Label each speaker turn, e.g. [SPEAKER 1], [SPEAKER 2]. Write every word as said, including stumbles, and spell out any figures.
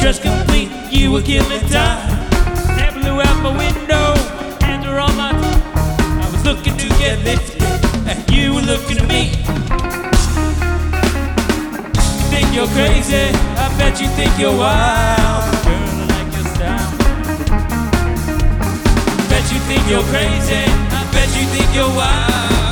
[SPEAKER 1] dress complete, you were killing time. Hair blew out my window, hands were on my teeth. I was looking to get lifted, and you were looking at me. You think you're crazy, I bet you think you're wild. Girl, I like your style. Bet you think you're crazy, I bet you think you're wild.